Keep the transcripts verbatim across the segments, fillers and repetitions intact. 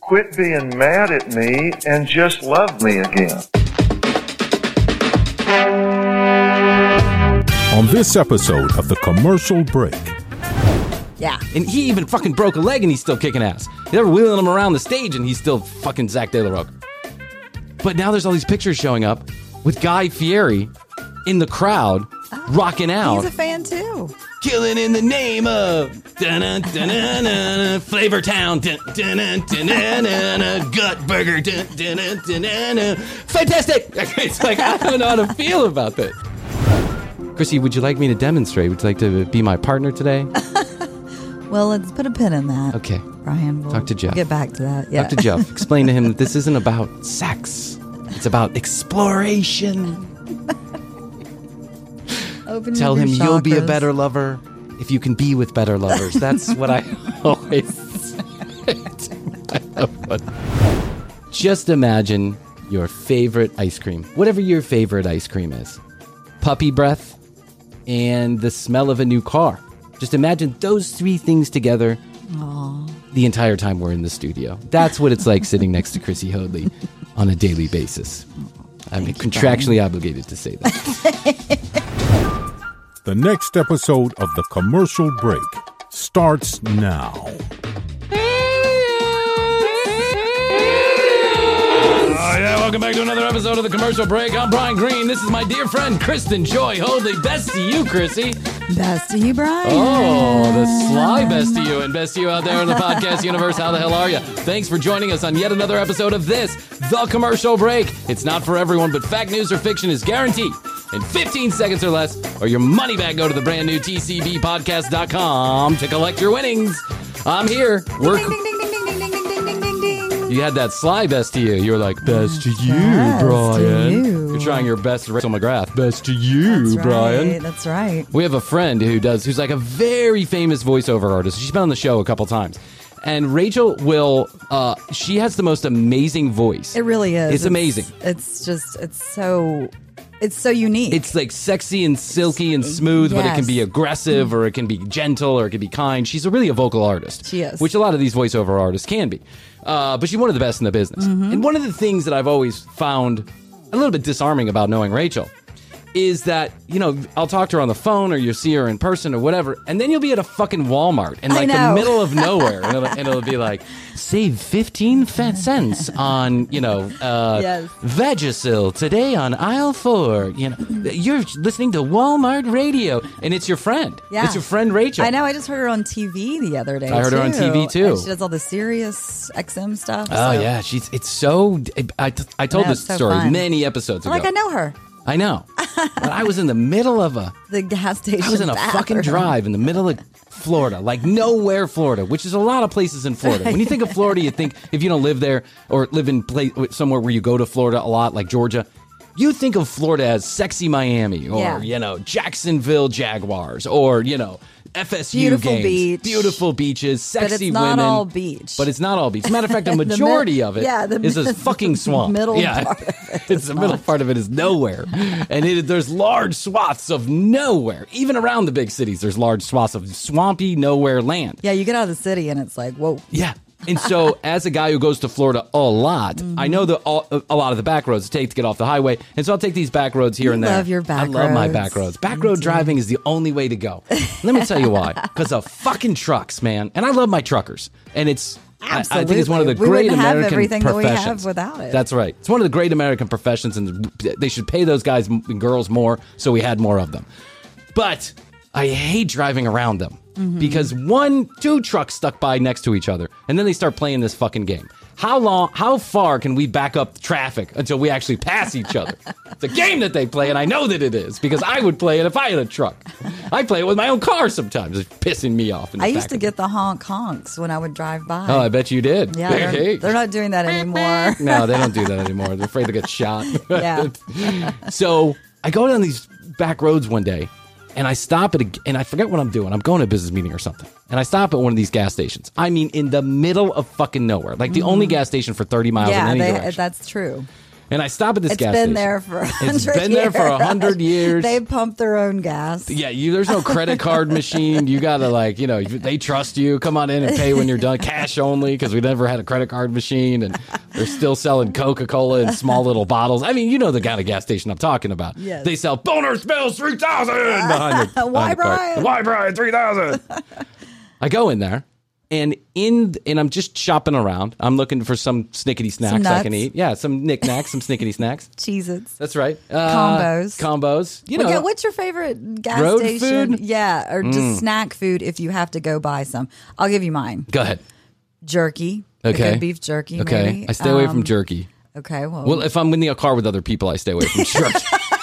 Quit being mad at me and just love me again. On this episode of The Commercial Break. Yeah. And he even fucking broke a leg and he's still kicking ass. They were wheeling him around the stage and he's still fucking Zach De La Rocha. But now there's all these pictures showing up with Guy Fieri in the crowd, oh, rocking out. He's a fan too. Killing in the name of dun-dun, dun-dun, dun-dun, Flavor Town, dun, dun-dun, dun-dun, dun-dun, Gut Burger, dun, dun-dun, dun-dun. Fantastic! It's like, I don't know how to feel about this. Chrissy, would you like me to demonstrate? Would you like to be my partner today? Well, let's put a pin in that. Okay. Brian, we'll talk to Jeff. Get back to that. Yeah. Talk to Jeff. Explain to him that this isn't about sex. It's about exploration. Open Tell him your you'll be a chakras. better lover if you can be with better lovers. That's what I always said. Just imagine your favorite ice cream, whatever your favorite ice cream is. Puppy breath and the smell of a new car. Just imagine those three things together. Aww. The entire time we're in the studio. That's what it's like sitting next to Chrissy Hoadley on a daily basis. I'm contractually you, obligated to say that. The next episode of The Commercial Break starts now. Oh, yeah, welcome back to another episode of The Commercial Break. I'm Brian Green. This is my dear friend, Kristen Joy Hoadley. Best to you, Chrissy. Best to you, Brian. Oh, the sly best to you and best to you out there in the podcast universe. How the hell are you? Thanks for joining us on yet another episode of this, The Commercial Break. It's not for everyone, but fact, news, or fiction is guaranteed in fifteen seconds or less, or your money back. Go to the brand new T C B podcast dot com to collect your winnings. I'm here. We're... Ding, ding, ding, ding, ding, ding, ding, ding, ding, ding. You had that sly best to you. You were like, best to you, Best Brian. to you. You're trying your best to Rachel McGrath. Best to you, That's Brian. Right, that's right. We have a friend who does, who's like a very famous voiceover artist. She's been on the show a couple times. And Rachel will, uh, she has the most amazing voice. It really is. It's, It's amazing. It's just, it's so, it's so unique. It's like sexy and silky and smooth, but it can Yes. be aggressive or it can be gentle or it can be kind. She's a really a vocal artist. She is. Which a lot of these voiceover artists can be. Uh, but she's one of the best in the business. Mm-hmm. And one of the things that I've always found a little bit disarming about knowing Rachel is that, you know, I'll talk to her on the phone or you'll see her in person or whatever, and then you'll be at a fucking Walmart in I like the know. middle of nowhere, and it'll, and it'll be like, save fifteen cents on, you know, uh, Yes. Vagisil today on aisle four. You know, you're listening to Walmart radio, and it's your friend. Yeah. It's your friend Rachel. I know. I just heard her on T V the other day. I heard her on T V, too. And she does all the Sirius X M stuff. Oh so. yeah, she's. It's so. I, I told Yeah, this it's so story fun. many episodes ago. Like I know her. I know. But I was in the middle of a. The gas station. I was in a fucking bathroom. drive in the middle of Florida, like nowhere Florida, which is a lot of places in Florida. When you think of Florida, you think if you don't live there or live in place somewhere where you go to Florida a lot, like Georgia, you think of Florida as sexy Miami or, Yeah. you know, Jacksonville Jaguars or, you know, F S U Beautiful games. beach. Beautiful beaches, sexy But it's not women. all beach. But it's not all beach. Matter of fact, a The mid- majority of it yeah, the is a mid- fucking swamp. middle yeah. part of it it's is the middle not. part of it is nowhere. And it, there's large swaths of nowhere. Even around the big cities, there's large swaths of swampy nowhere land. Yeah, you get out of the city and it's like, whoa. Yeah. And so, as a guy who goes to Florida a lot, Mm-hmm. I know the all, a lot of the back roads to take to get off the highway. And so I'll take these back roads here You and there. love your back I love my roads. back roads. Back road driving is the only way to go. Let me tell you why. Because of fucking trucks, man. And I love my truckers. And it's I, I think it's one of the Absolutely. We great wouldn't have American everything that we have professions. without it. That's right. It's one of the great American professions, and they should pay those guys and girls more so we had more of them. But I hate driving around them. Mm-hmm. Because one, two trucks stuck by next to each other, and then they start playing this fucking game. How long, how far can we back up traffic until we actually pass each other? It's a game that they play, and I know that it is, because I would play it if I had a truck. I play it with my own car sometimes. It's pissing me off. In the I used back to of get the honk honks when I would drive by. Oh, I bet you did. Yeah, they're, Hey. they're not doing that anymore. No, they don't do that anymore. They're afraid to get shot. Yeah. So I go down these back roads one day, and I stop at a, and I forget what I'm doing. I'm going to a business meeting or something. And I stop at one of these gas stations. I mean, in the middle of fucking nowhere. Like the only gas station for thirty miles yeah, in any they, direction. that's true. And I stop at this It's gas been station. there for a hundred It's been there for a hundred years. They pump their own gas. Yeah, you, there's no credit card machine. You got to like, you know, they trust you. Come on in and pay when you're done. Cash only because we never had a credit card machine. And they're still selling Coca-Cola in small little bottles. I mean, you know the kind of gas station I'm talking about. Yes. They sell Boner Spills three thousand behind the, Why, behind the cart. Brian? Why, Brian? three thousand I go in there. And in and I'm just shopping around. I'm looking for some snickety snacks I can nuts. eat. Yeah, some knickknacks, some snickety snacks. Cheez-Its. That's right. Uh, Combos. Combos. You know, Well, yeah, what's your favorite gas Road station? food? Yeah, or just snack food if you have to go buy some. I'll give you mine. go ahead. Jerky. A Okay. good beef jerky. Okay. maybe. I stay away from Um, jerky. Okay, well, Well, if I'm in the car with other people, I stay away from jerky.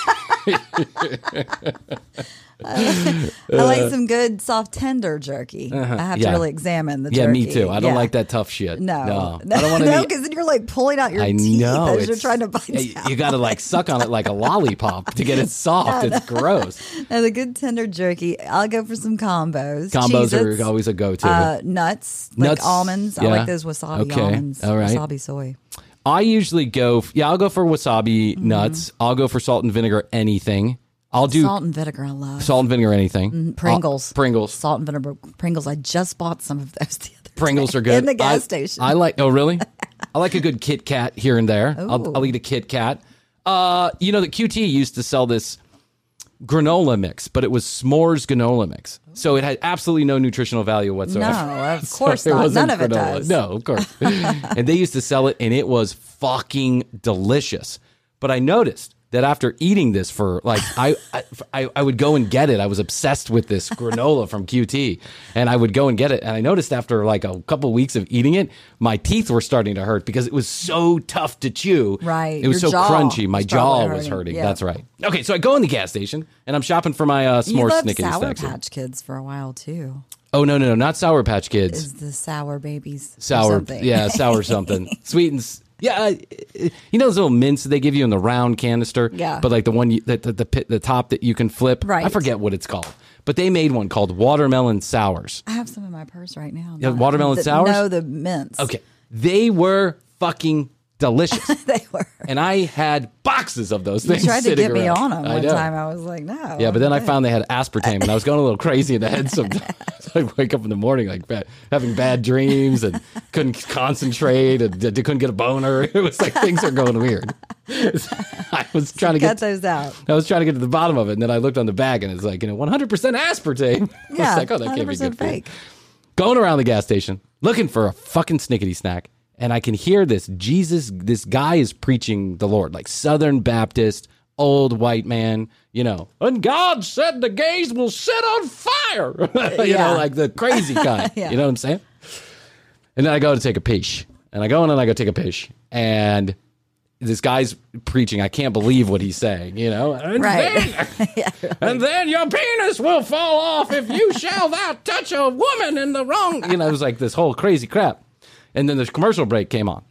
I like some good soft tender jerky. I have Uh-huh. Yeah. to really examine the yeah, jerky. me too. I don't Yeah. like that tough shit. No, no, I don't want to. no, because then you're like pulling out your I teeth know. as you're it's- trying to bite yeah, down. You got to like suck on it like a lollipop to get it soft. It's gross. Now, the good tender jerky, I'll go for some combos. Combos Cheez-Its, are always a go-to. uh, nuts, like Nuts, almonds. I yeah. like those wasabi Okay, almonds. all right. Wasabi soy. I usually go. Yeah, I'll go for wasabi Mm-hmm. nuts. I'll go for salt and vinegar anything. I'll do Salt and vinegar, I love. salt and vinegar anything. Pringles. I'll- Pringles. Salt and vinegar Pringles. I just bought some of those the other Pringles day are good. in the gas I, station. I like. Oh, really? I like a good Kit Kat here and there. I'll, Ooh. I'll eat a Kit Kat. Uh, you know that Q T used to sell this granola mix, but it was s'mores granola mix, so it had absolutely no nutritional value whatsoever. No, of So course it not. wasn't None of it granola. does. No, of course. And they used to sell it, and it was fucking delicious. But I noticed that after eating this for like I, I I would go and get it. I was obsessed with this granola from Q T, and I would go and get it. And I noticed after like a couple weeks of eating it, my teeth were starting to hurt because it was so tough to chew. Right. It was Your so jaw crunchy. My was jaw probably was hurting. hurting. Yeah. That's right. Okay, so I go in the gas station and I'm shopping for my uh, you s'mores loved snickety Sour snacks. Patch Kids for a while too. Oh no no no, not Sour Patch Kids. Is the sour babies or Sour, something. yeah, sour something. Sweet and s- yeah, uh, you know those little mints that they give you in the round canister. Yeah. But like the one you, the, the the pit- the top that you can flip. Right. I forget what it's called, but they made one called watermelon sours. I have some in my purse right now. Yeah, Not- watermelon the, sours? No, the mints. Okay, they were fucking delicious, They were. and I had boxes of those You things. tried to sitting get me around. on them I one know. time. I was like, no. Yeah, but then I okay. found they had aspartame, and I was going a little crazy in the head sometimes. I wake up in the morning like bad, having bad dreams and couldn't concentrate and d- couldn't get a boner. It was like things are going weird. I was trying to cut get those out. I was trying to get to the bottom of it, and then I looked on the bag, and it's like you know one hundred percent aspartame. I Yeah, was like, oh, that one can't hundred be good percent for you. fake. Going around the gas station looking for a fucking snickety snack, and I can hear this Jesus. This guy is preaching the Lord, like Southern Baptist, old white man. You know, and God said the gays will set on fire. you Yeah. know, like the crazy kind. Yeah. You know what I'm saying? And then I go to take a pish, and I go in and I go take a pish, and this guy's preaching. I can't believe what he's saying. You know, and Right. then, and then your penis will fall off if you shall thou touch a woman in the wrong. You know, it was like this whole crazy crap. And then the commercial break came on.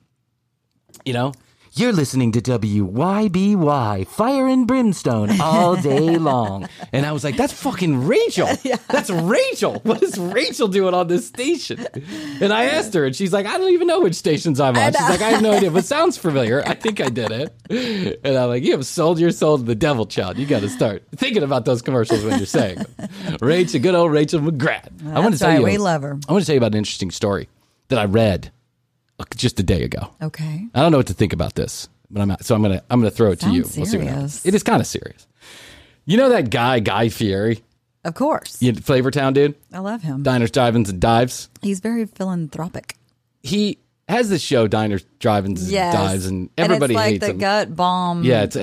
You know, you're listening to W Y B Y, Fire and Brimstone, all day long. And I was like, that's fucking Rachel. That's Rachel. What is Rachel doing on this station? And I asked her, and she's like, I don't even know which stations I'm on. She's like, I have no idea, but sounds familiar. I think I did it. And I'm like, you have sold your soul to the devil, child. You got to start thinking about those commercials when you're saying them. Rachel, good old Rachel McGrath. I want to That's tell right. you, We love her. I want to tell you about an interesting story that I read just a day ago. Okay. I don't know what to think about this, but I'm so I'm gonna I'm gonna throw it to you. Sounds We'll see what serious. happens. It is kind of serious. You know that guy Guy Fieri, Of course. you Flavortown dude, I love him. Diners, Drive-ins, and Dives. He's very philanthropic. He has this show, Diners, Drive-ins, and Yes. Dives, and everybody and it's like hates the him. gut bomb Yeah, it's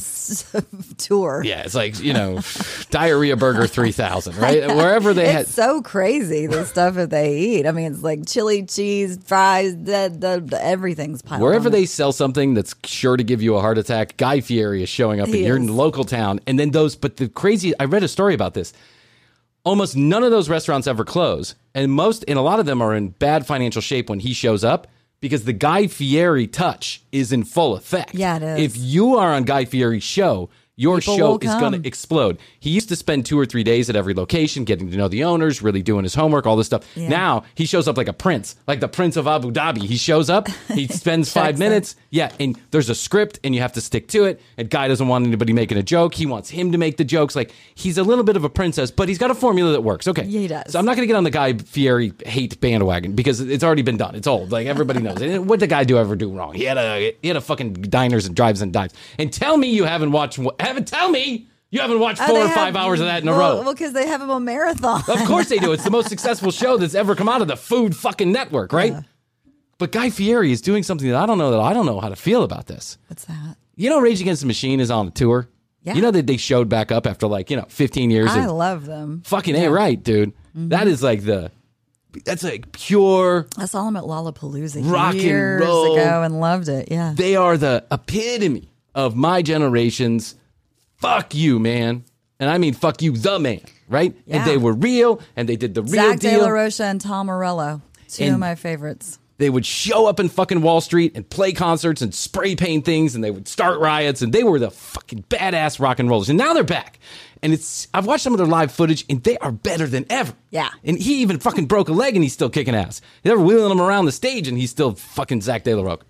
uh, tour. yeah, it's like you know, Diarrhea Burger three thousand, right? Wherever they had. It's so crazy the stuff that they eat. I mean, it's like chili cheese, fries, the, the, the, everything's piled Wherever on they it. sell something that's sure to give you a heart attack, Guy Fieri is showing up in He your is. local town. And then those, but the crazy, I read a story about this. Almost none of those restaurants ever close. And most, and a lot of them are in bad financial shape when he shows up because the Guy Fieri touch is in full effect. Yeah, it is. If you are on Guy Fieri's show, your People show will is going come. to explode. He used to spend two or three days at every location, getting to know the owners, really doing his homework, all this stuff. Yeah. Now he shows up like a prince, like the Prince of Abu Dhabi. He shows up, he spends five Checks minutes. Yeah, and there's a script, and you have to stick to it. And Guy doesn't want anybody making a joke. He wants him to make the jokes. Like, he's a little bit of a princess, but he's got a formula that works. Okay. Yeah, he does. So I'm not going to get on the Guy Fieri hate bandwagon because it's already been done. It's old. Like, everybody knows it. What did the guy do ever do wrong? He had a he had a fucking diners and drives and dives. And tell me you haven't watched. Haven't tell me you haven't watched Oh, four they or five have- hours of that in a well, row. Well, because they have them on marathon. Of course they do. It's the most successful show that's ever come out of the Food fucking Network, right? Yeah. But Guy Fieri is doing something that I don't know that I don't know how to feel about this. What's that? You know, Rage Against the Machine is on a tour. Yeah. You know that they showed back up after like you know fifteen years. I of love them. fucking a right, dude. Mm-hmm. That is like the that's like pure. I saw them at Lollapalooza Rock and years roll. ago and loved it. Yeah. They are the epitome of my generation's fuck you, man. And I mean fuck you, the man, right? Yeah. And they were real, and they did the real Zach De deal. La Rocha and Tom Morello, two And- of my favorites. They would show up in fucking Wall Street and play concerts and spray paint things, and they would start riots, and they were the fucking badass rock and rollers. And now they're back. And it's I've watched some of their live footage, and they are better than ever. Yeah. And he even fucking broke a leg, and he's still kicking ass. They were wheeling him around the stage, and he's still fucking Zach De La Rocha.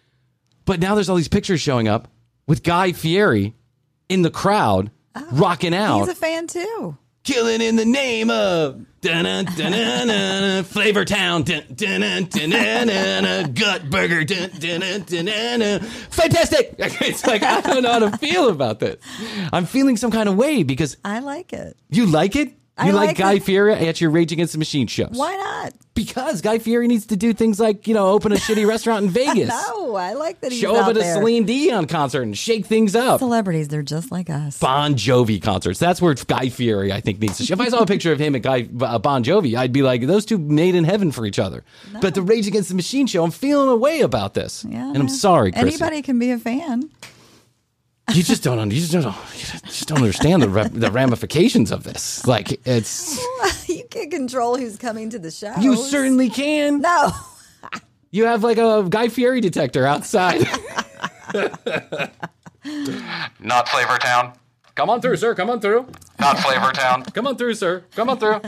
But now there's all these pictures showing up with Guy Fieri in the crowd, rocking out. He's a fan too. Killing in the name of dun-dun, dun-dun, dun-dun, Flavor Town, dun, dun-dun, dun-dun, dun-dun, Gut Burger, dun, dun-dun, dun-dun, dun. Fantastic! It's like I don't know how to feel about this. I'm feeling some kind of way because I like it. you like it. I You like, like Guy it. Fieri at your Rage Against the Machine shows. Why not? Because Guy Fieri needs to do things like you know open a shitty restaurant in Vegas, No, I like that he's show out up at a there. Celine Dion concert and shake things up. Celebrities, they're just like us. Bon Jovi concerts. That's where Guy Fieri, I think, needs to. If I saw a picture of him at Guy uh, Bon Jovi, I'd be like, those two made in heaven for each other. But the Rage Against the Machine show, I'm feeling a way about this, Yeah, and I'm sorry, Chrissy. Anybody can be a fan. You just don't. You just don't. You just don't understand the ra- the ramifications of this. Like it's. You can't control who's coming to the show. You certainly can. No. You have like a Guy Fieri detector outside. Not Flavortown. Come on through, sir. Come on through. Not Flavortown. Come on through, sir. Come on through.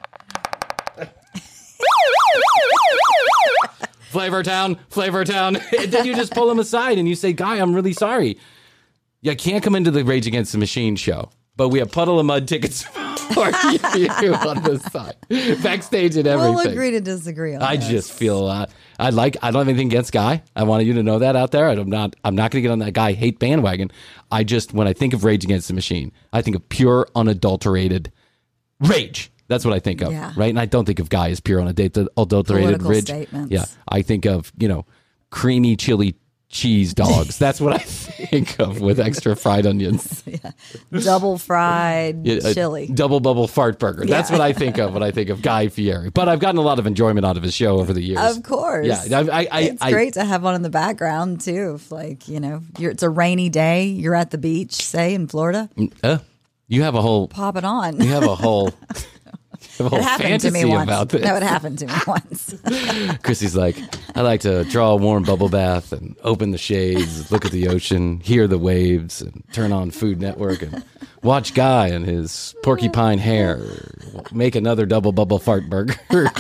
Flavortown, Flavortown. And then you just pull him aside and you say, Guy, I'm really sorry. You can't come into the Rage Against the Machine show, but we have Puddle of Mud tickets for you on this side. Backstage and everything. We'll agree to disagree on I this. just feel uh, I like I don't have anything against Guy. I wanted you to know that out there. I'm not I'm not going to get on that Guy hate bandwagon. I just when I think of Rage Against the Machine, I think of pure unadulterated rage. That's what I think of, Yeah. right? And I don't think of Guy as pure unadulterated Political rage. statements. Yeah, I think of you know creamy chili cheese dogs. That's what I think of with extra fried onions. Double fried Yeah, a chili. double bubble fart burger. That's Yeah. what I think of when I think of Guy Fieri. But I've gotten a lot of enjoyment out of his show over the years. Of course. Yeah, I, I, I, It's I, great to have one in the background too. If like, you know, you're, it's a rainy day, you're at the beach, say in Florida, Uh, you have a whole. pop it on. You have a whole. You have a It whole happened to fantasy me once. about this. No, it happened to me once. Chrissy's like, I like to draw a warm bubble bath and open the shades, look at the ocean, hear the waves, and turn on Food Network and watch Guy and his porcupine hair make another double bubble fart burger.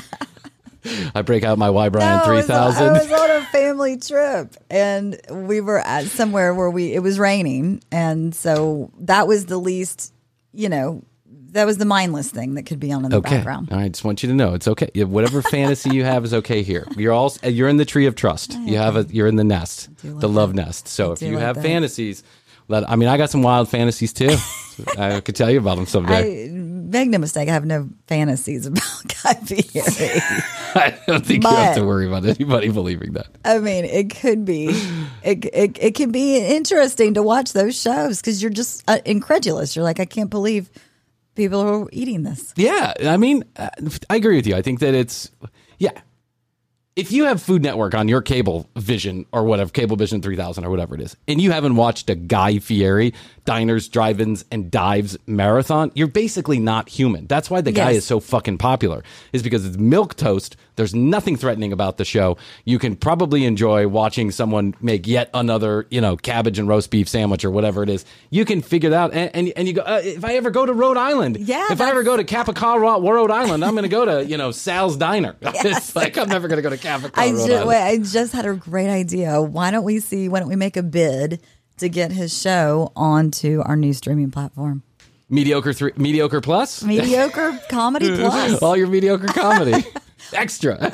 I break out my Y Brian No, I three was- thousand. I was on a family trip and we were at somewhere where we it was raining, and so that was the least, you know, that was the mindless thing that could be on in the Okay. background. All right. Just want you to know it's okay. Yeah, whatever fantasy you have is okay here. You're all you're in the tree of trust. You have a you're in the nest, like the love that. nest. So if do you like have that. fantasies, let I mean I got some wild fantasies too. I could tell you about them someday. I make no mistake, I have no fantasies about Guy Fieri. I, don't think you have But- to worry about anybody believing that. I mean, it could be, it it, it can be interesting to watch those shows because you're just uh, incredulous. You're like, I can't believe people are eating this. Yeah, I mean, uh, I agree with you. I think that it's yeah. If you have Food Network on your cable vision or whatever, Cable Vision three thousand or whatever it is, and you haven't watched a Guy Fieri Diners, Drive-Ins, and Dives marathon, you're basically not human. That's why the guy Yes. is so fucking popular, is because it's milquetoast There's nothing threatening about the show. You can probably enjoy watching someone make yet another, you know, cabbage and roast beef sandwich or whatever it is. You can figure that out. And, and, and you go, uh, if I ever go to Rhode Island, Yeah, if I ever go to Capicola, Rhode Island, I'm going to go to, you know, Sal's Diner. Yes. It's like, I'm never going to go to Capicola, I Rhode just, Island. wait, I just had a great idea. Why don't we see? Why don't we make a bid to get his show onto our new streaming platform? Mediocre three, mediocre plus, Mediocre Comedy Plus. all your mediocre comedy, extra.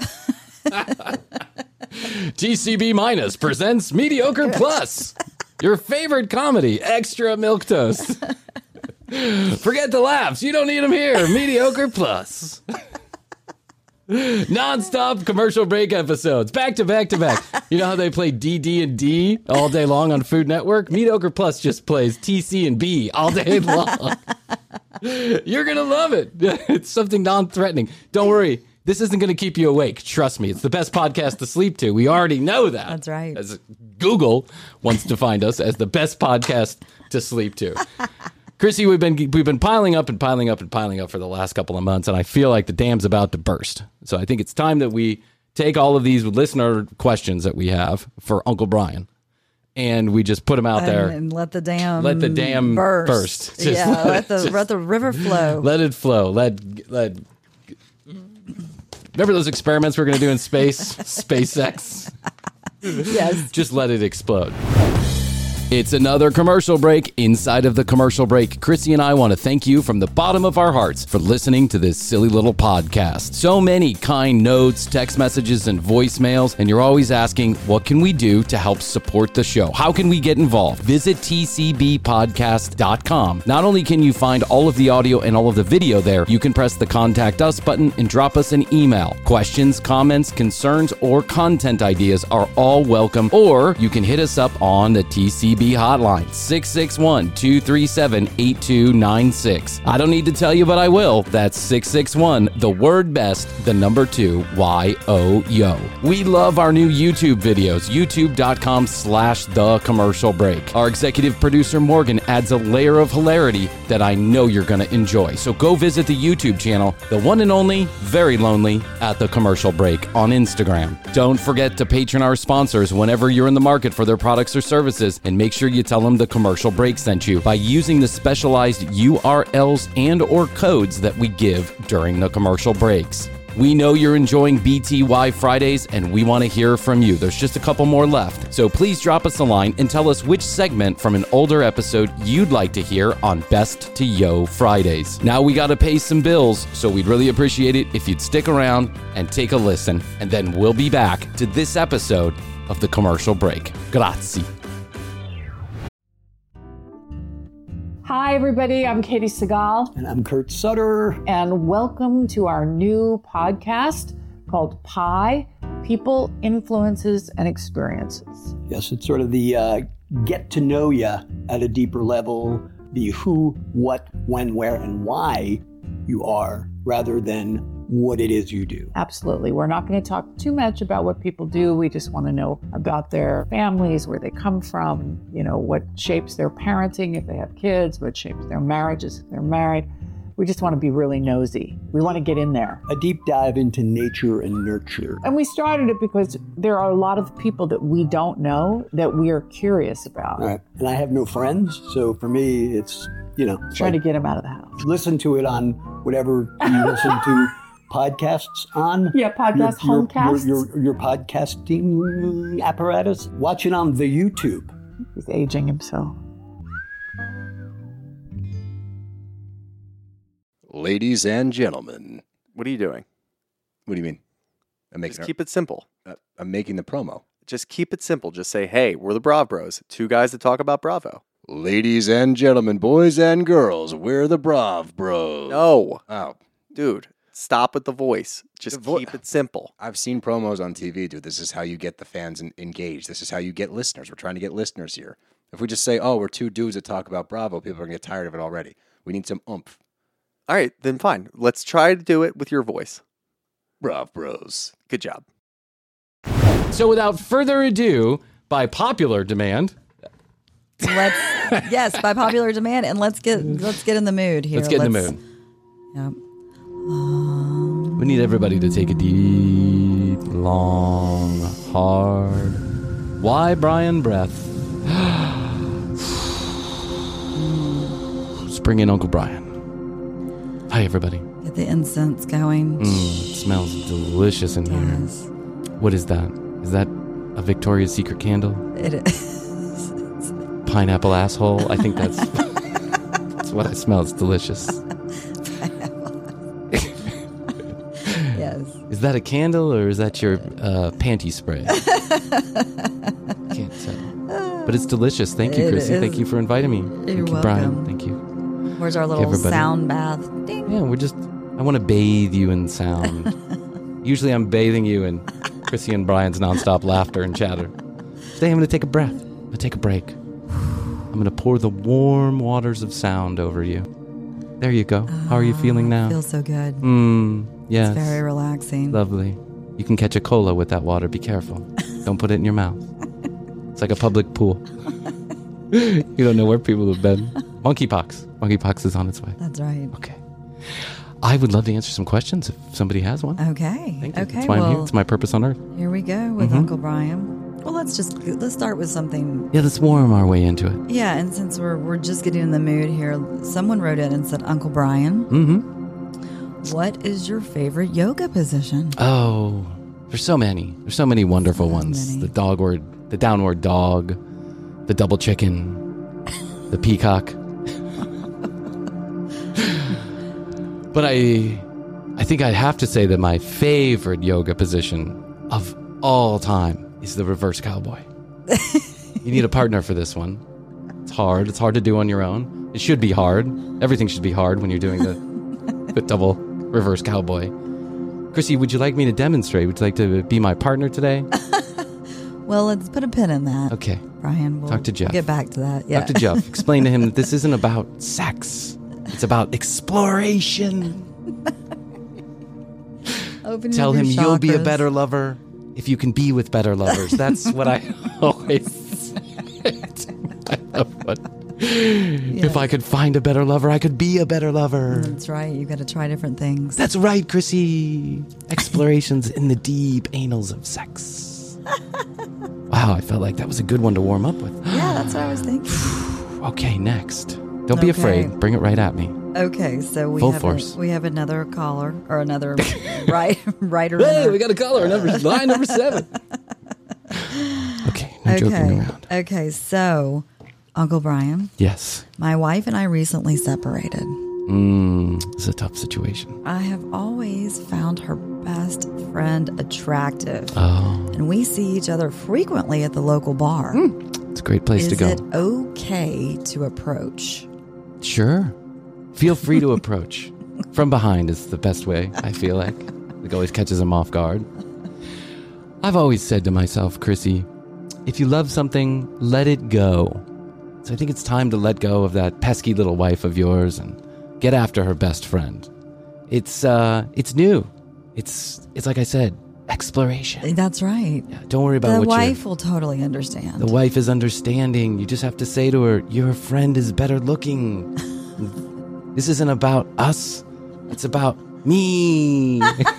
T C B minus presents Mediocre Plus, your favorite comedy, extra milquetoast. Forget the laughs, you don't need them here. Mediocre Plus. Non-stop commercial break episodes, back to back to back. You know how they play D D and D all day long on Food Network? Mediocre Plus just plays T C and B all day long. You're going to love it. It's something non-threatening. Don't worry. This isn't going to keep you awake. Trust me. It's the best podcast to sleep to. We already know that. That's right. As Google wants to find us as the best podcast to sleep to. Chrissy, we've been we've been piling up and piling up and piling up for the last couple of months, and I feel like the dam's about to burst. So I think it's time that we take all of these listener questions that we have for Uncle Brian, and we just put them out there. And, and let the dam Let the dam burst. burst. Just yeah, let- let the just- let the river flow. Let it flow. Let let. Remember those experiments we're going to do in space? SpaceX. Yes. Just let it explode. It's another commercial break inside of the commercial break. Chrissy and I want to thank you from the bottom of our hearts for listening to this silly little podcast. So many kind notes, text messages, and voicemails, and you're always asking, what can we do to help support the show? How can we get involved? Visit T C B podcast dot com. Not only can you find all of the audio and all of the video there, you can press the Contact Us button and drop us an email. Questions, comments, concerns, or content ideas are all welcome, or you can hit us up on the T C B hotline, six six one, two three seven, eight two nine six. I don't need to tell you, but I will. That's six six one, the word best, the number two, Y O Y O. We love our new YouTube videos, youtube.com slash the commercial break. Our executive producer, Morgan, adds a layer of hilarity that I know you're going to enjoy. So go visit the YouTube channel, the one and only, very lonely, at the commercial break on Instagram. Don't forget to patron our sponsors whenever you're in the market for their products or services, and make sure you tell them the commercial break sent you by using the specialized U R Ls and or codes that we give during the commercial breaks. We know you're enjoying B T Y Fridays, and we want to hear from you. There's just a couple more left. So please drop us a line and tell us which segment from an older episode you'd like to hear on Best to Yo Fridays. Now we got to pay some bills, so we'd really appreciate it if you'd stick around and take a listen, and then we'll be back to this episode of the commercial break. Grazie. Hi, everybody. I'm Katie Segal, And I'm Kurt Sutter. and welcome to our new podcast called Pi People, Influences, and Experiences. Yes, it's sort of the uh, get to know you at a deeper level, the who, what, when, where, and why you are, rather than what it is you do. Absolutely. We're not going to talk too much about what people do. We just want to know about their families, where they come from, you know, what shapes their parenting if they have kids, what shapes their marriages if they're married. We just want to be really nosy. We want to get in there. A deep dive into nature and nurture. And we started it because there are a lot of people that we don't know that we are curious about. All right. And I have no friends, so for me, it's, you know, it's Trying like, to get them out of the house. listen to it on whatever you listen to podcasts on. Yeah, podcast, your, homecasts. Your, your, your podcasting apparatus. Watch it on the YouTube. He's aging himself. Ladies and gentlemen, What are you doing? what do you mean? I'm making Just keep it simple. uh, I'm making the promo. Just keep it simple. Just say, hey, we're the Brav Bros, two guys that talk about Bravo. Ladies and gentlemen, boys and girls, we're the Brav Bros. No, Oh, dude, stop with the voice. Just The vo- keep it simple. I've seen promos on T V, dude. This is how you get the fans en- engaged. This is how you get listeners. We're trying to get listeners here. If we just say, oh, we're two dudes that talk about Bravo, people are going to get tired of it already. We need some oomph. All right, then fine. Let's try to do it with your voice. Brav Bros. Good job. So without further ado, by popular demand, Let's yes, by popular demand, and let's get let's get in the mood here. let's get in the mood. Yep. We need everybody to take a deep, long, hard, why Brian breath. Let's bring in Uncle Brian. Hi, everybody. Get the incense going. Mm, it smells delicious in here. Yes. What is that? Is that a Victoria's Secret candle? It is. Pineapple asshole? I think that's, that's what I smell. It's delicious. Yes. Is that a candle or is that your uh, panty spray? Can't tell. But it's delicious. Thank you, It Chrissy. is. Thank you for inviting me. You're Thank you, welcome. Brian. Thank you. Where's our little everybody. sound bath? Ding. Yeah, we're just, I want to bathe you in sound. Usually I'm bathing you in Chrissy and Brian's nonstop laughter and chatter. Today I'm going to take a breath. I'm going to take a break. I'm going to pour the warm waters of sound over you. There you go. How are you feeling now? Feels so good. Mmm, yes. It's very relaxing. Lovely. You can catch a cola with that water. Be careful. Don't put it in your mouth. It's like a public pool. You don't know where people have been. Monkeypox. Monkeypox is on its way. That's right. Okay. I would love to answer some questions if somebody has one. Okay. Thank you. Okay. That's why well, I'm here. It's my purpose on earth. Here we go with Mhm. Uncle Brian. Well, let's just let's start with something. Yeah, let's warm our way into it. Yeah, and since we're we're just getting in the mood here, someone wrote in and said, Uncle Brian, Mm-hmm. what is your favorite yoga position? Oh, there's so many. There's so many wonderful So ones. many. The dogward, the downward dog, the double chicken, the peacock. But I, I think I'd have to say that my favorite yoga position of all time is the reverse cowboy. You need a partner for this one. It's hard. It's hard to do on your own. It should be hard. Everything should be hard when you're doing the, the double reverse cowboy. Chrissy, would you like me to demonstrate? Would you like to be my partner today? Well, let's put a pin in that. Okay. Brian, we'll, Talk to Jeff. we'll get back to that. Yeah. Doctor Jeff, explain to him that this isn't about sex. It's about exploration. Open Tell your him you'll be a chakras. better lover if you can be with better lovers. That's what I always said. I love what. If I could find a better lover, I could be a better lover. That's right. You got to try different things. That's right, Chrissy. Explorations in the deep annals of sex. Wow, I felt like that was a good one to warm up with. Yeah, that's what I was thinking. Okay, next. Don't be Okay. afraid. Bring it right at me. Okay, so we Full have force. A, we have another caller or another right writer. Hey, in our- we got a caller. Number line number seven. Okay, no joking okay. around. Okay, so Uncle Brian, Yes. my wife and I recently separated. Mm, it's a tough situation. I have always found her best friend attractive, Oh, and we see each other frequently at the local bar. it's a great place Is to go. it okay to approach? Sure. Feel free to approach. From behind is the best way, I feel like. It always catches them off guard. I've always said to myself, Chrissy, if you love something, let it go. So I think it's time to let go of that pesky little wife of yours and get after her best friend. It's uh it's new. It's it's like I said, exploration. That's right. Yeah, don't worry about The what wife will totally understand. The wife is understanding. You just have to say to her, your friend is better looking. This isn't about us. It's about me.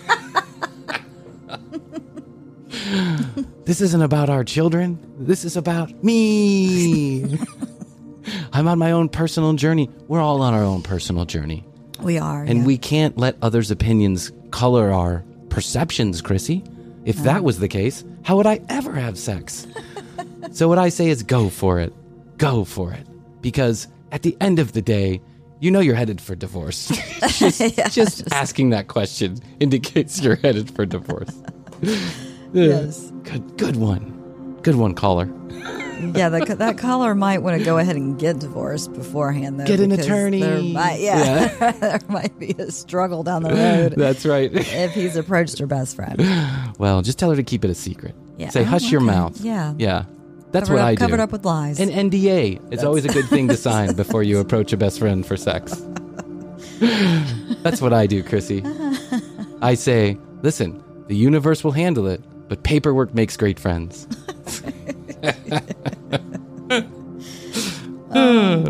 This isn't about our children. This is about me. I'm on my own personal journey. We're all on our own personal journey. We are. And yeah. we can't let others' opinions color our perceptions, Chrissy. If that was the case, how would I ever have sex? So what I say is go for it. Go for it. Because at the end of the day, you know you're headed for divorce. just Yeah, just just- asking that question indicates you're headed for divorce. Yes. Good good one. Good one, caller. Yeah, that, that caller might want to go ahead and get divorced beforehand, though. Get an because attorney. There might, yeah, there might be a struggle down the road That's right. if he's approached her best friend. Well, just tell her to keep it a secret. Yeah. Say, Oh, hush your okay. mouth. Yeah. Yeah. That's Covered what up, I do. Covered up with lies. An N D A. It's always a good thing to sign before you approach a best friend for sex. That's what I do, Chrissy. I say, listen, the universe will handle it, but paperwork makes great friends.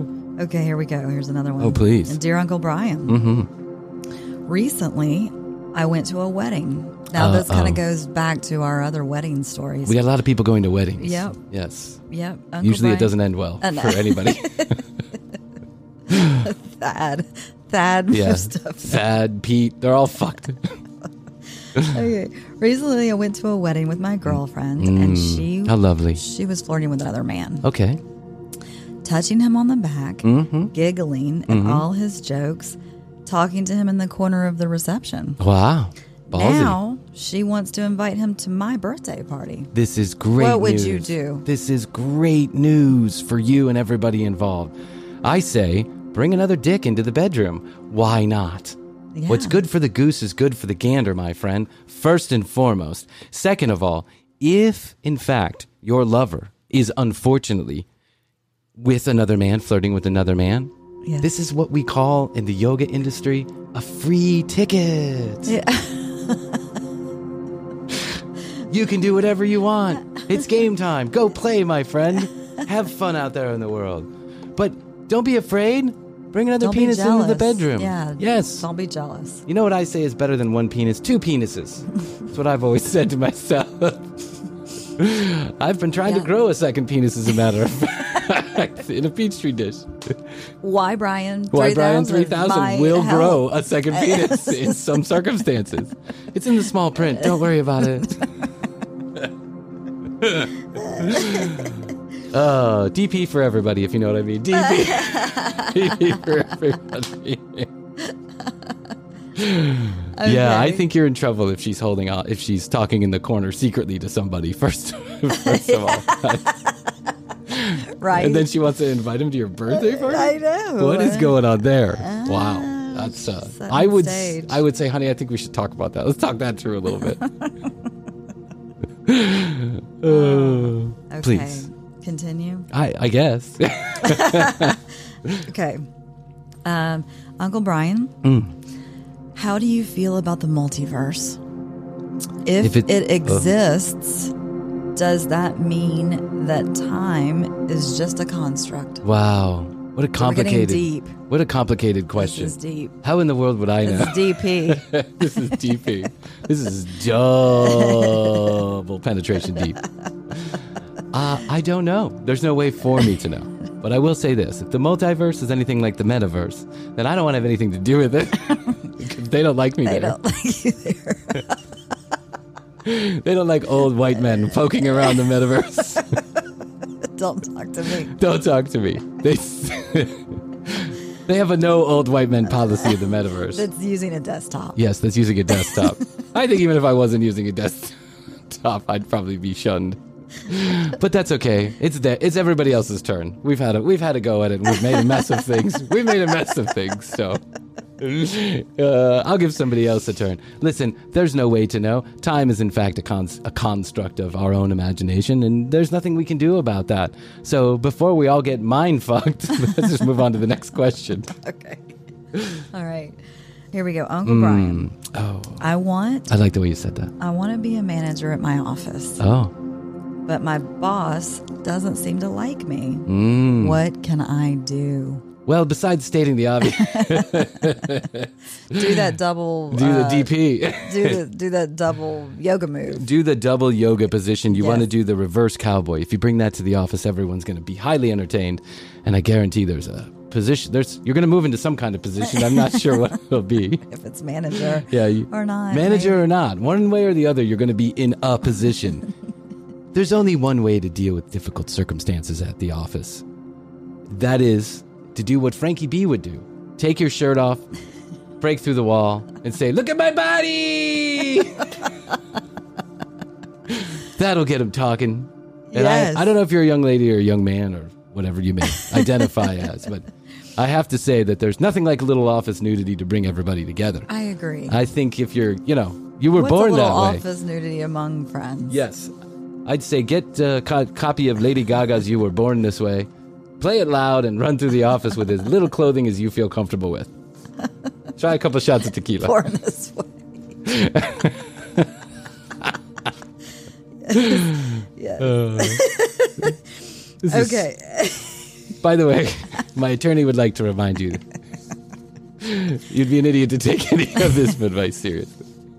Okay, here we go. Here's another one. Oh, please. And Dear Uncle Brian, Mm-hmm. recently I went to a wedding. Now, this kind Uh-oh. of goes back to our other wedding stories. We got a lot of people going to weddings. Yep. Yes. Yep. Uncle Usually Brian. it doesn't end well Uh, no. for anybody. Thad. Thad. Yeah. Stuff. Thad, Pete, they're all fucked. Okay. Recently, I went to a wedding with my girlfriend, and she How lovely. she was flirting with another man, Okay. touching him on the back, Mm-hmm. giggling at all his jokes, talking to him in the corner of the reception. Wow. Ballsy. Now she wants to invite him to my birthday party. This is great What would news. you do? This is great news for you and everybody involved. I say, bring another dick into the bedroom. Why not? Yeah. What's good for the goose is good for the gander, my friend, first and foremost. Second of all, if, in fact, your lover is unfortunately with another man, flirting with another man, Yes. this is what we call in the yoga industry a free ticket. Yeah. You can do whatever you want. It's game time. Go play, my friend. Have fun out there in the world. But don't be afraid. Bring another Don't be penis into jealous. the bedroom. Yeah. Yes. Don't be jealous. You know what I say is better than one penis? Two penises. That's what I've always said to myself. I've been trying Yeah. to grow a second penis, as a matter of fact, in a Peachtree dish. Why, Brian? Why Brian three three thousand might will help. grow a second penis in some circumstances. It's in the small print. Don't worry about it. Oh, D P for everybody, if you know what I mean. D P, D P for everybody. Yeah, I Okay. think you're in trouble if she's holding on, if she's talking in the corner secretly to somebody first, first of all. Right. And then she wants to invite him to your birthday party? I know. What is going on there? Wow. That's uh setting I would stage. I would say, honey, I think we should talk about that. Let's talk that through a little bit. Uh, Okay. Please. Continue. I I guess. Okay. Um, Uncle Brian, Mm. how do you feel about the multiverse? If, If it- it, uh. exists, does that mean that time is just a construct? Wow. What a We're getting complicated deep. What a complicated question. This is deep. How in the world would I know? It's D P. This is D P. This is double penetration deep. Uh, I don't know. There's no way for me to know. But I will say this. If the multiverse is anything like the metaverse, then I don't want to have anything to do with it. Because they don't like me They there. don't like you there. They don't like old white men poking around the metaverse. Don't talk to me. Don't talk to me. They they have a no old white men policy in the metaverse. That's using a desktop. Yes, that's using a desktop. I think even if I wasn't using a desktop, I'd probably be shunned. But that's okay. It's de- it's everybody else's turn. We've had a we've had a go at it, and we've made a mess of things. We've made a mess of things. So uh, I'll give somebody else a turn. Listen, there's no way to know. Time is in fact a con- a construct of our own imagination, and there's nothing we can do about that. So before we all get mind fucked, let's just move on to the next question. Okay. All right. Here we go. Uncle Brian. Oh, I want I like the way you said that. I want to be a manager at my office, Oh. but my boss doesn't seem to like me. Mm. What can I do? Well, besides stating the obvious, Do that double. do the uh, D P. Do the do that double yoga move. Do the double yoga position. You Yes. want to do the reverse cowboy. If you bring that to the office, everyone's going to be highly entertained. And I guarantee there's a position. There's You're going to move into some kind of position. I'm not sure what it'll be. If it's manager Yeah, you, or not. manager maybe. or not, one way or the other, you're going to be in a position. There's only one way to deal with difficult circumstances at the office. That is to do what Frankie B would do. Take your shirt off, break through the wall, and say, "Look at my body!" That'll get him talking. And Yes. I, I don't know if you're a young lady or a young man or whatever you may identify as, but I have to say that there's nothing like a little office nudity to bring everybody together. I agree. I think if you're, you know, you were What's born a little that way. office nudity among friends? Yes. I'd say get a co- copy of Lady Gaga's You Were Born This Way, play it loud, and run through the office with as little clothing as you feel comfortable with. Try a couple shots of tequila. Born this way. yes. This is- Okay. By the way, my attorney would like to remind you you'd be an idiot to take any of this advice seriously.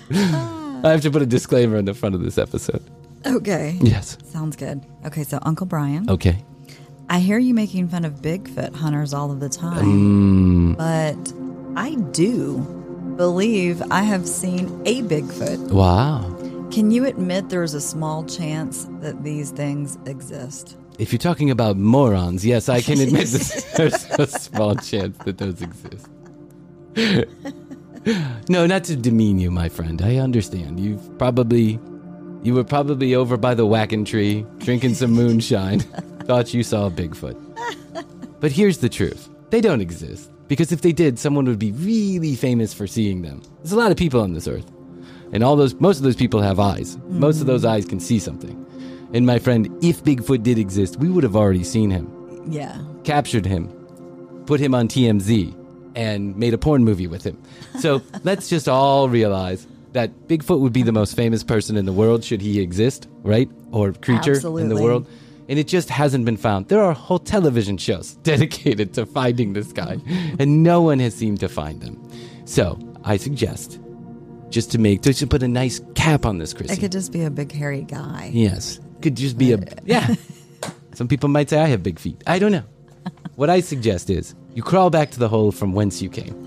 I have to put a disclaimer in the front of this episode. Okay. Yes. Sounds good. Okay, so Uncle Brian. Okay. I hear you making fun of Bigfoot hunters all of the time, Mm. but I do believe I have seen a Bigfoot. Wow. Can you admit there's a small chance that these things exist? If you're talking about morons, yes, I can admit that there's a small chance that those exist. No, not to demean you, my friend. I understand. You've probably, you were probably over by the whacking tree, drinking some moonshine, thought you saw a Bigfoot. But here's the truth. They don't exist. Because if they did, someone would be really famous for seeing them. There's a lot of people on this earth. And all those, most of those people have eyes. Mm-hmm. Most of those eyes can see something. And my friend, if Bigfoot did exist, we would have already seen him. Yeah. Captured him, put him on T M Z, and made a porn movie with him. So let's just all realize that Bigfoot would be the most famous person in the world should he exist, right? Or creature Absolutely. in the world. And it just hasn't been found. There are whole television shows dedicated to finding this guy, and no one has seemed to find them. So I suggest, just to make, just to put a nice cap on this, Chrissy. It could just be a big hairy guy. Yes. Could just be a, yeah. Some people might say I have big feet. I don't know. What I suggest is you crawl back to the hole from whence you came.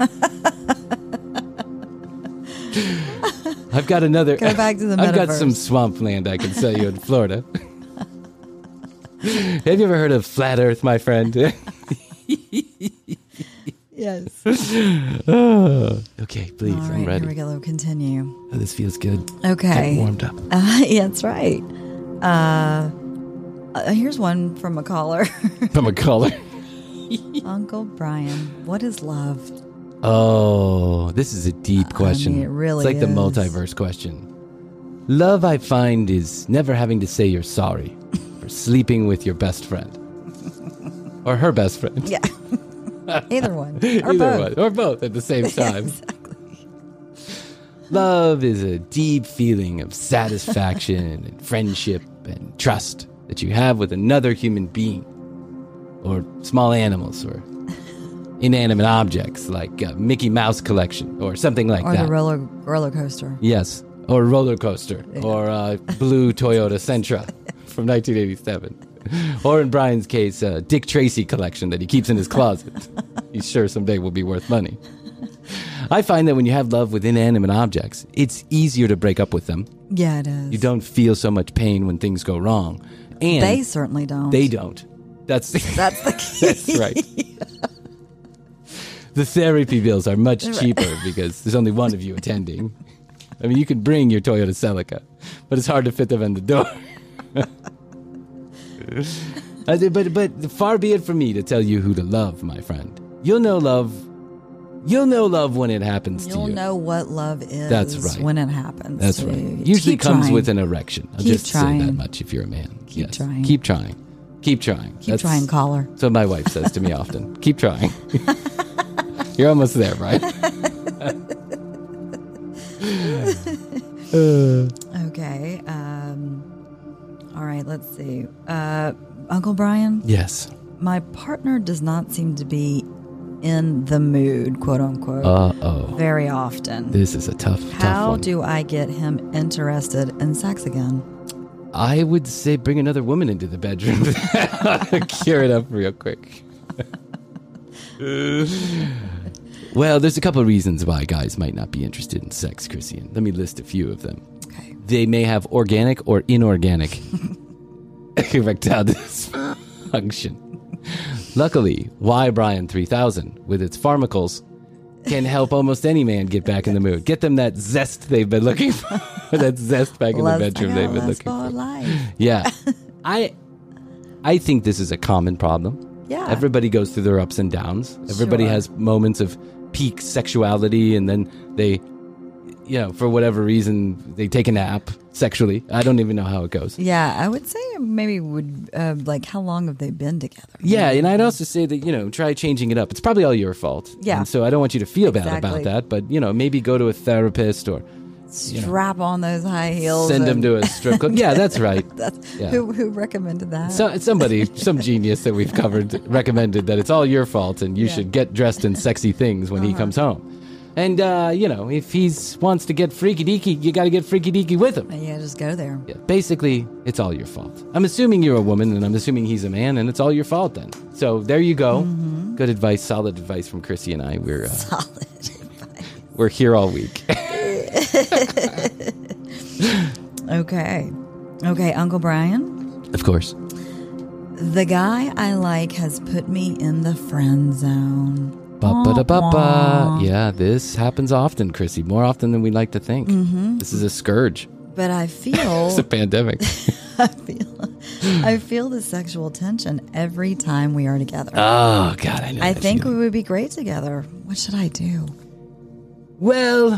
I've got another. Go back to the I've got metaverse. some swampland I can sell you in Florida. Have you ever heard of flat Earth, my friend? Yes. Oh, okay, please, All right, I'm ready. here we go. Continue. Oh, this feels good. Okay. Getting warmed up. Uh, yeah, that's right. Uh, uh, here's one from a caller. From a caller. Uncle Brian, what is love? Oh, this is a deep question. mean, it really It's like the is. multiverse question. Love, I find, is never having to say you're sorry for sleeping with your best friend. Or her best friend. Yeah. Either one. Or Either both. one. Or both at the same time. Exactly. Love is a deep feeling of satisfaction and friendship and trust that you have with another human being. Or small animals or inanimate objects like a Mickey Mouse collection or something like Or that. the roller roller coaster. Yes, or roller coaster, Yeah. or a blue Toyota Sentra from nineteen eighty-seven. Or in Brian's case, a Dick Tracy collection that he keeps in his closet. He's sure someday will be worth money. I find that when you have love with inanimate objects, it's easier to break up with them. Yeah, it is. You don't feel so much pain when things go wrong. And They certainly don't. They don't. That's That's the key. That's right. The therapy bills are much cheaper because there's only one of you attending. I mean, you can bring your Toyota Celica, but it's hard to fit them in the door. I did- but but far be it from me to tell you who to love, my friend. You'll know love. You'll know love when it happens You'll to you. know what love is That's right. when it happens. That's to right. you. Usually Keep comes trying. with an erection. I'll Keep just say that trying. much if you're a man. Keep Yes. trying. Keep trying. Keep trying. Keep trying, caller. That's what my wife says to me often. Keep trying. You're almost there, right? Okay. Um, all right, let's see. Uh, Uncle Brian, Yes. my partner does not seem to be in the mood, quote unquote, Uh-oh. very often. This is a tough, tough How one. do I get him interested in sex again? I would say bring another woman into the bedroom. Cure it up real quick. Well, there's a couple of reasons why guys might not be interested in sex, Christian. Let me list a few of them. Okay. They may have organic or inorganic erectile dysfunction. Luckily, Y Brian three thousand, with its pharmacals, can help almost any man get back in the mood. Get them that zest they've been looking for. That zest back in Lust- the bedroom I they've got been lust looking for for. life. Yeah. I I think this is a common problem. Yeah. Everybody goes through their ups and downs. Everybody Sure. has moments of peak sexuality and then they, you know, for whatever reason, they take a nap sexually. I don't even know how it goes. Yeah, I would say maybe would uh, like how long have they been together? Yeah, and I'd also say that, you know, try changing it up. It's probably all your fault. Yeah. And so I don't want you to feel bad Exactly. about that, but, you know, maybe go to a therapist or Strap on those high heels. send them and- to a strip club. Yeah, that's right. That's, Yeah. who, who recommended that? So, somebody, some genius that we've covered recommended that it's all your fault and you Yeah. should get dressed in sexy things when he Uh-huh. comes home. And, uh, you know, if he wants to get freaky deaky, you got to get freaky deaky with him. Yeah, just go there. Yeah, basically, it's all your fault. I'm assuming you're a woman, and I'm assuming he's a man, and it's all your fault then. So there you go. Mm-hmm. Good advice, solid advice from Chrissy and I. We're uh, solid advice. We're here all week. Okay. Okay, Uncle Brian. Of course. The guy I like has put me in the friend zone. Ba-ba-da-ba-ba. Yeah, this happens often, Chrissy. More often than we like to think. Mm-hmm. This is a scourge. But I feel... It's a pandemic. I feel I feel the sexual tension every time we are together. Oh, God, I know I that think feeling. we would be great together. What should I do? Well...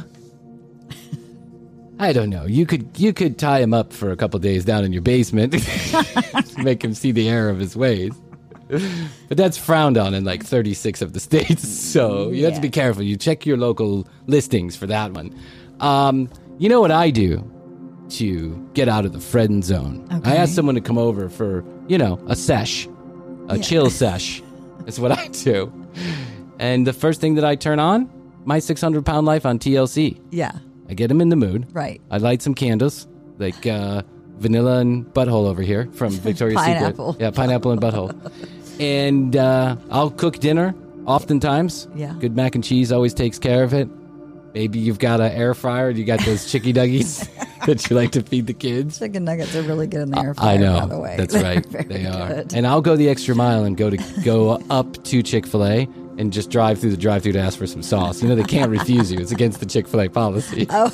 I don't know. You could you could tie him up for a couple days down in your basement, make him see the error of his ways. But that's frowned on in like thirty-six of the states, so you have to be careful. You check your local listings for that one. Um, you know what I do to get out of the friend zone? Okay. I ask someone to come over for, you know, a sesh, a Yeah. chill sesh. That's what I do. And the first thing that I turn on, My six hundred pound Life on T L C. Yeah. I get him in the mood. Right. I light some candles, like uh, vanilla and butthole over here from Victoria's Pineapple. Secret. Yeah, pineapple and butthole. And uh, I'll cook dinner, oftentimes. Yeah. Good mac and cheese always takes care of it. Maybe you've got an air fryer. You got those chicky nuggies that you like to feed the kids. Chicken nuggets are really good in the air fryer, I know. by the way. That's They're right. very They are. good. And I'll go the extra mile and go to go up to Chick-fil-A and just drive through the drive-thru to ask for some sauce. You know, they can't refuse you. It's against the Chick-fil-A policy. Oh,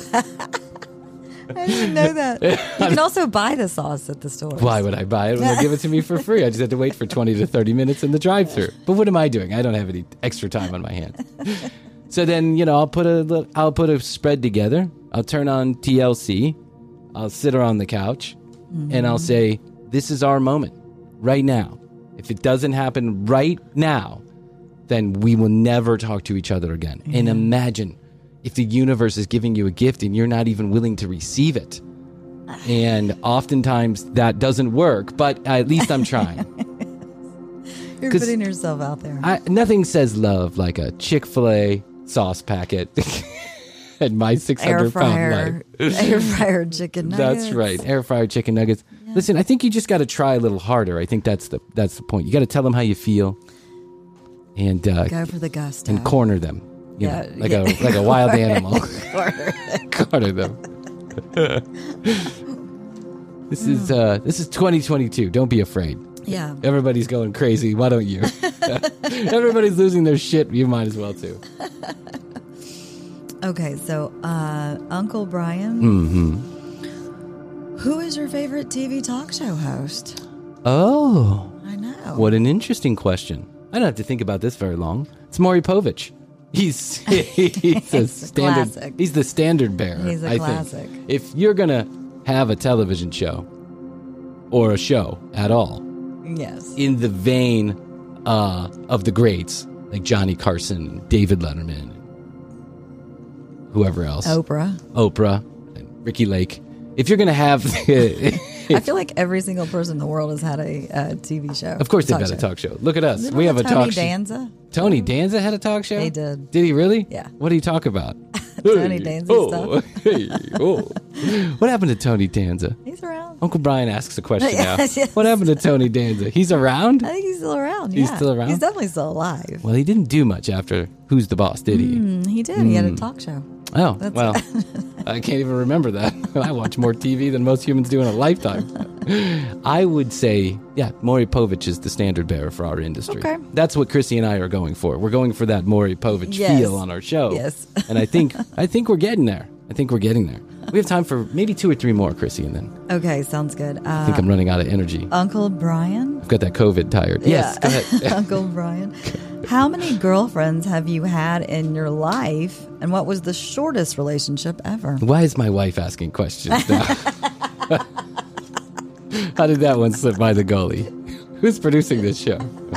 I didn't know that. You can also buy the sauce at the store. Why would I buy it when they give it to me for free? I just have to wait for twenty to thirty minutes in the drive-thru. But what am I doing? I don't have any extra time on my hands. So then, you know, I'll put a little, I'll put a spread together. I'll turn on T L C. I'll sit her on the couch, mm-hmm. and I'll say, "This is our moment, right now. If it doesn't happen right now, then we will never talk to each other again." Mm-hmm. And imagine if the universe is giving you a gift and you're not even willing to receive it. And oftentimes that doesn't work, but at least I'm trying. You're putting yourself out there. I, nothing says love like a Chick-fil-A sauce packet and my six hundred pound life. Air fryer chicken nuggets. That's right. Air fryer chicken nuggets. Yeah. Listen, I think you just got to try a little harder. I think that's the that's the point. You got to tell them how you feel and uh, go for the gusto and corner them. You yeah, know, like yeah. a like a wild animal. corner. corner them. This is uh, this is twenty twenty-two. Don't be afraid. Yeah. Everybody's going crazy. Why don't you? Everybody's losing their shit. You might as well too. Okay, so uh, Uncle Brian, Mm-hmm. who is your favorite T V talk show host? Oh, I know. What an interesting question. I don't have to think about this very long. It's Maury Povich. He's he's a standard. Classic. He's the standard bearer. He's a I classic. think. If you're gonna have a television show or a show at all, yes, in the vein uh, of the greats like Johnny Carson, David Letterman, whoever else, Oprah, Oprah, and Ricky Lake. If you're gonna have, I feel like every single person in the world has had a uh, T V show. Of course, they've talk got show. a talk show. Look at us. Remember We have a Tony talk show. Danza? Tony Danza had a talk show? He did. Did he really? Yeah. What did he talk about? Tony Danza oh, stuff. Hey, oh. What happened to Tony Danza? He's around. Uncle Brian asks a question now. Yes, yes. What happened to Tony Danza? He's around? I think he's still around. He's yeah. still around? He's definitely still alive. Well, he didn't do much after Who's the Boss, did he? Mm, he did. He had a talk show. Oh, That's well, I can't even remember that. I watch more T V than most humans do in a lifetime. I would say, yeah, Maury Povich is the standard bearer for our industry. Okay. That's what Chrissy and I are going for. We're going for that Maury Povich Yes. feel on our show. Yes. And I think I think we're getting there. I think we're getting there. We have time for maybe two or three more, Chrissy, and then Okay, sounds good. Uh, I think I'm running out of energy. Uncle Brian? I've got that COVID tired. Yes, Yeah. go ahead. Uncle Brian. How many girlfriends have you had in your life, and what was the shortest relationship ever? Why is my wife asking questions now? How did that one slip by the goalie? Who's producing this show?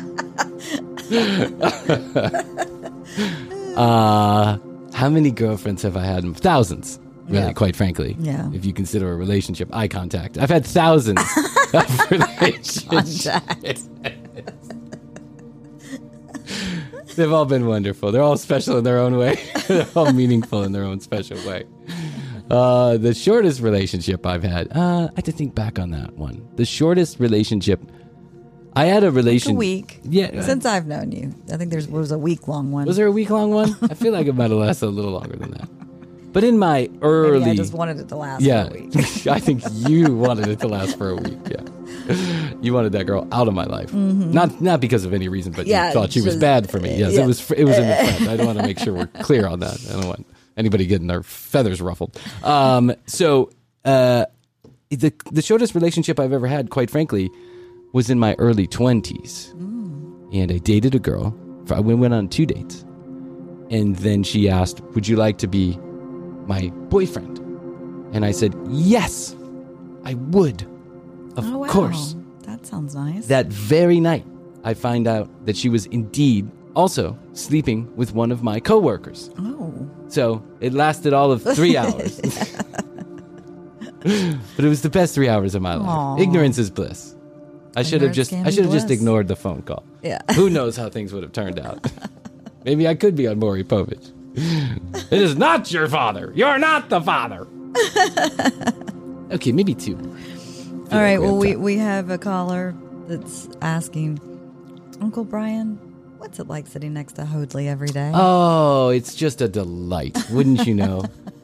uh, how many girlfriends have I had? Thousands, really, Yeah. quite frankly. Yeah. If you consider a relationship eye contact. I've had thousands of relationships. Contact. They've all been wonderful. They're all special in their own way. They're all meaningful in their own special way. Uh, the shortest relationship I've had, uh, I had to think back on that one. The shortest relationship, I had a relation. A week. Yeah. Since I've known you. I think there was a week long one. Was there a week long one? I feel like it might have lasted a little longer than that. But in my early... Maybe I just wanted it to last yeah, for a week. I think you wanted it to last for a week, yeah. You wanted that girl out of my life. Mm-hmm. Not not because of any reason, but yeah, you thought she just, was bad for me. Yes, yeah. it was it was in the front. I don't want to make sure we're clear on that. I don't want anybody getting their feathers ruffled. Um, so uh, the, the shortest relationship I've ever had, quite frankly, was in my early twenties. Mm. And I dated a girl. For, we went on two dates. And then she asked, would you like to be my boyfriend? And I said, yes, I would. Of oh, wow. course. That sounds nice. That very night, I find out that she was indeed also sleeping with one of my coworkers. Oh. So it lasted all of three hours. But it was the best three hours of my life. Aww. Ignorance is bliss. I should have just I should have just bliss. ignored the phone call. Yeah. Who knows how things would have turned out. Maybe I could be on Maury Povich. It is not your father. You're not the father. Okay, maybe two. All right, like well, we we, have we have a caller that's asking, Uncle Brian, what's it like sitting next to Hoadley every day? Oh, it's just a delight, wouldn't you know?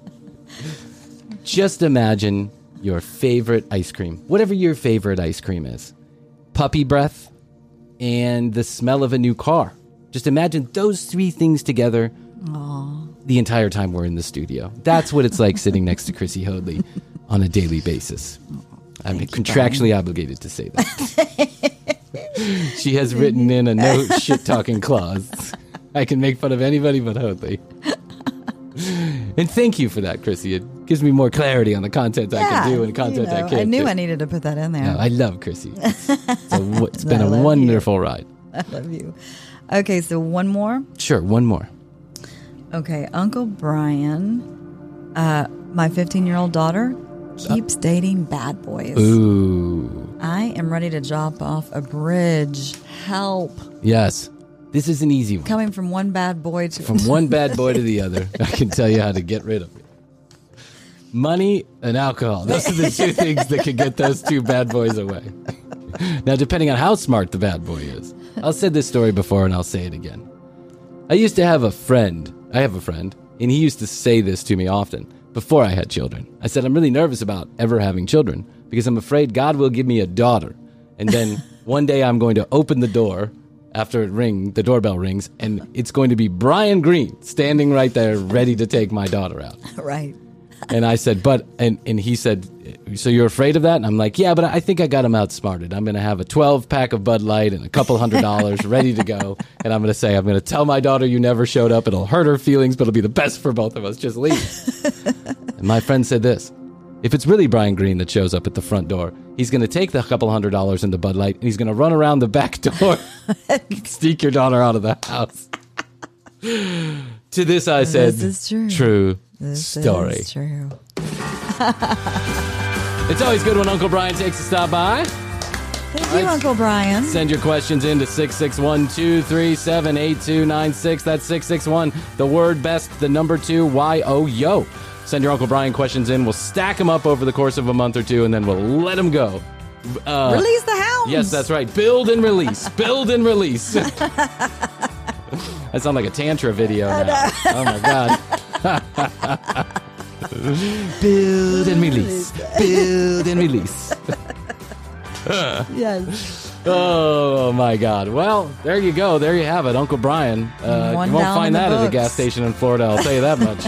Just imagine your favorite ice cream, whatever your favorite ice cream is. Puppy breath and the smell of a new car. Just imagine those three things together. Aww. The entire time we're in the studio. That's what it's like sitting next to Chrissy Hoadley on a daily basis. I'm you, contractually Brian. obligated to say that. She has written in a no shit-talking clause. I can make fun of anybody but Hoadley. And thank you for that, Chrissy. It gives me more clarity on the content yeah, I can do and content you know, I can't I knew do. I needed to put that in there. No, I love Chrissy. It's, it's, a, it's been I a love wonderful you. ride. I love you. Okay, so one more. Sure, one more. Okay, Uncle Brian, uh, my fifteen-year-old daughter keeps dating bad boys. Ooh. I am ready to jump off a bridge. Help. Yes. This is an easy one. Coming from one bad boy to From one bad boy to the other, I can tell you how to get rid of it. Money and alcohol. Those are the two things that can get those two bad boys away. Now, depending on how smart the bad boy is. I've said this story before and I'll say it again. I used to have a friend. I have a friend, and he used to say this to me often before I had children. I said, I'm really nervous about ever having children because I'm afraid God will give me a daughter. And then one day I'm going to open the door after it ring, the doorbell rings, and it's going to be Brian Green standing right there ready to take my daughter out. Right. And I said, but, and, and he said, so you're afraid of that? And I'm like, yeah, but I think I got him outsmarted. I'm going to have a twelve pack of Bud Light and a couple hundred dollars ready to go. And I'm going to say, I'm going to tell my daughter you never showed up. It'll hurt her feelings, but it'll be the best for both of us. Just leave. And my friend said this, if it's really Brian Green that shows up at the front door, he's going to take the couple hundred dollars in the Bud Light and he's going to run around the back door and sneak your daughter out of the house. To this I said, This is true. True This story. is true. It's always good when Uncle Brian takes a stop by. Thank you, Right. Uncle Brian. Send your questions in to six six one, two three seven, eight two nine six. That's six six one, the word best, the number two, Y O Y O. Send your Uncle Brian questions in. We'll stack them up over the course of a month or two, and then we'll let them go. Uh, Release the hounds. Yes, that's right. Build and release. Build and release. I sound like a Tantra video now. Oh, my God. Build and release. Build and release. Yes. Oh, my God. Well, there you go. There you have it. Uncle Brian. Uh, One you won't down find in the that at a books. gas station in Florida, I'll tell you that much.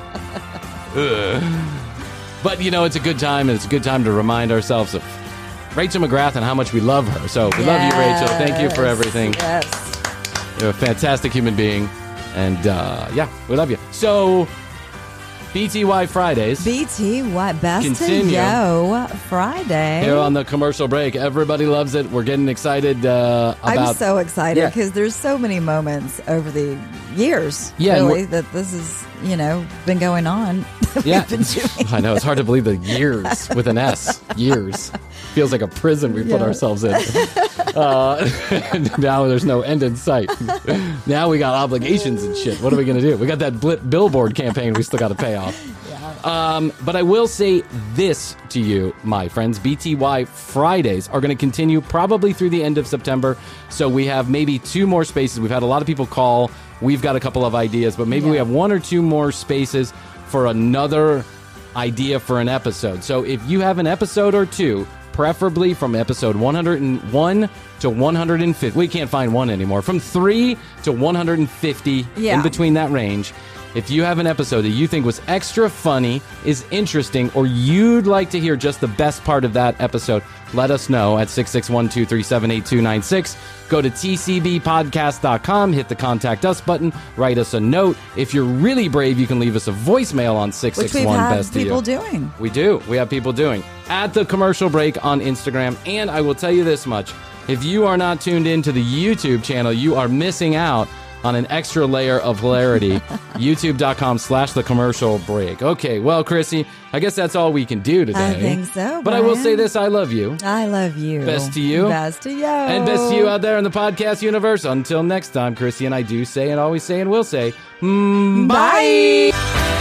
Ugh. But, you know, it's a good time, and it's a good time to remind ourselves of Rachel McGrath and how much we love her. So we love you, Rachel. Thank you for Yes. everything. Yes. You're a fantastic human being. And, uh, yeah, we love you. So, B T Y Fridays. B T Y Best Continue. to Yo Friday. Here on the commercial break. Everybody loves it. We're getting excited uh, about... I'm so excited Yeah. because there's so many moments over the years, Yeah, and really, that this has, you know, been going on. that Yeah. we've been doing. I know. It's hard to believe the years with an S. Years. Feels like a prison we put Yeah. ourselves in. Uh, now there's no end in sight. Now we got obligations and shit. What are we going to do? We got that blit billboard campaign we still got to pay off. Um, but I will say this to you, my friends. B T Y Fridays are going to continue probably through the end of September. So we have maybe two more spaces. We've had a lot of people call. We've got a couple of ideas, but maybe Yeah. we have one or two more spaces for another idea for an episode. So if you have an episode or two, preferably from episode one hundred one to one hundred fifty. We can't find one anymore. From three to one hundred fifty, Yeah. in between that range. If you have an episode that you think was extra funny, is interesting, or you'd like to hear just the best part of that episode, let us know at six six one, two three seven, eight two nine six. Go to t c b podcast dot com, hit the Contact Us button, write us a note. If you're really brave, you can leave us a voicemail on six Which six we've one had best of you. people doing. We do. We have people doing. At The Commercial Break on Instagram. And I will tell you this much. If you are not tuned into the YouTube channel, you are missing out on an extra layer of hilarity. YouTube.com slash The Commercial Break. Okay, well, Chrissy, I guess that's all we can do today. I think so, But I will Brian. say this, I love you. I love you. Best to you. Best to you. And best to you out there in the podcast universe. Until next time, Chrissy and I do say and always say and will say, mm, bye. Bye.